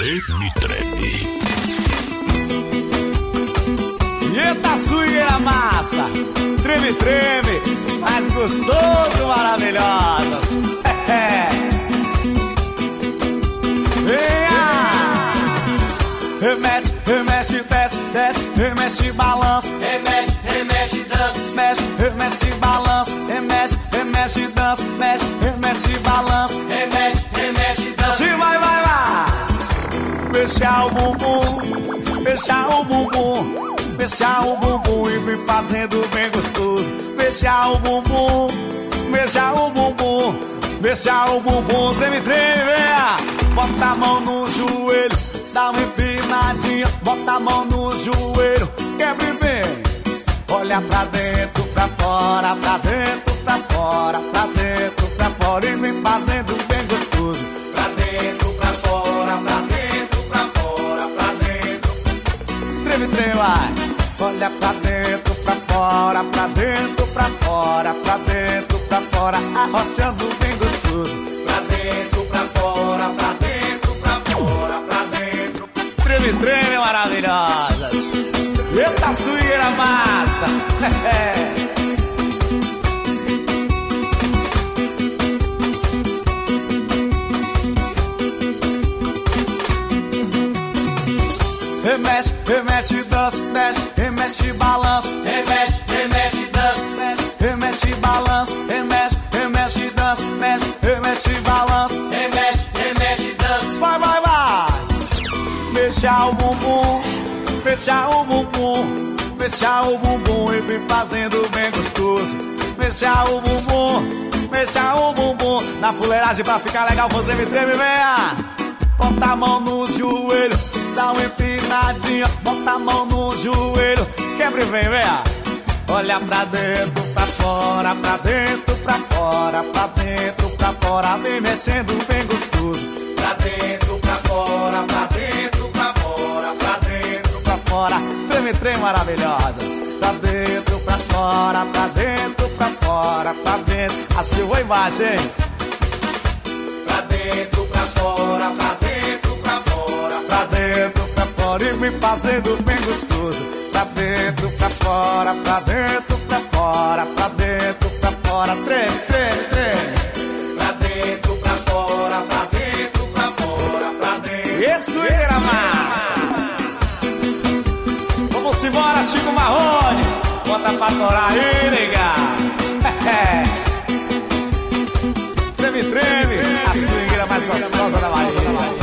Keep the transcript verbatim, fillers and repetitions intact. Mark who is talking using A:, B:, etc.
A: Treme, treme.
B: Eita, swingueira massa, treme, treme, mais gostoso, maravilhosas. É. Venha! Remexe, remexe, desce, desce, remexe, balança.
C: Remexe, remexe, dança.
B: Mexe, remexe, balança. Remexe, remexe, dança. Mexe, remexe, balança.
C: Remexe, remexe, dança.
B: Se vai, vai, vai. Fechar o bumbum, fechar o bumbum, fechar o bumbum e vem fazendo bem gostoso. Fechar o bumbum, fechar o bumbum, fechar o bumbum. Treme, treme, venha. Bota a mão no joelho, dá uma empinadinha. Bota a mão no joelho, quebra e vem. Olha pra dentro, pra fora, pra dentro, pra fora, pra dentro, pra fora e vem fazendo bem gostoso.
C: Pra dentro, pra fora, pra dentro, pra fora, pra dentro.
B: Treme, treme, vai. Olha pra dentro, pra fora, pra dentro, pra fora, pra dentro, pra fora, arrochando bem gostoso.
C: Pra dentro, pra fora, pra dentro, pra fora, pra dentro.
B: Treme, treme, maravilhosas. Eita, swingueira massa. Remexe, remexe, dança, mexe, remexe, balança.
C: Remexe, remexe, dança.
B: Mexe, remexe, balança. Remexe, remexe, dança. Mexe, remexe, balança.
C: Remexe, remexe, dança.
B: Vai, vai, vai. Fechar o bumbum, fechar o bumbum, fechar o bumbum e vem fazendo bem gostoso. Fechar o bumbum, fechar o bumbum. Na fuleiragem pra ficar legal, vou treme, treme, venha. Bota a mão no joelho, dá uma empinadinha. Bota a mão no joelho, quebra e vem, venha. Olha pra dentro, pra fora, pra dentro, pra fora, pra dentro, pra fora, vem mexendo bem gostoso.
C: Pra dentro, pra fora, pra dentro, pra fora, pra dentro,
B: pra fora, treme, treme, maravilhosas. Pra dentro, pra fora, pra dentro, pra fora, pra dentro. Assim vou embaixo, hein?
C: Pra dentro, pra fora, pra dentro, pra fora,
B: pra dentro, pra fora e vem fazendo bem gostoso. Pra dentro, pra fora, pra dentro, pra fora, pra dentro, pra fora, treme, treme, treme.
C: Pra dentro, pra fora, pra dentro, pra fora, pra dentro.
B: Isso, era massa. Vamos embora, Chico Marrone. Bota pra torar aí, nega. Treme, treme, a swingueira mais gostosa da Bahia.